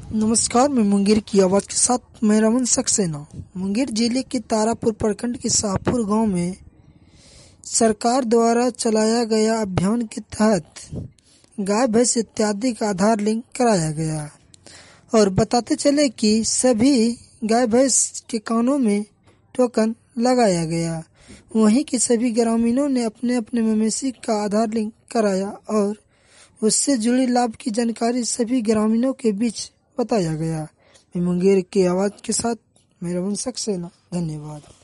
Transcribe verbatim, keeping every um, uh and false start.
नमस्कार, मैं मुंगेर की आवाज़ के साथ मैं रमन सक्सेना। मुंगेर जिले के तारापुर प्रखंड के शाहपुर गांव में सरकार द्वारा चलाया गया अभियान के तहत गाय भैंस इत्यादि का आधार लिंक कराया गया और बताते चले कि सभी गाय भैंस के कानों में टोकन लगाया गया। वहीं के सभी ग्रामीणों ने अपने अपने मवेशी का आधार लिंक कराया और उससे जुड़ी लाभ की जानकारी सभी ग्रामीणों के बीच बताया गया। मैं मुंगेर की आवाज़ के साथ मैं रमन सक्सेना। धन्यवाद।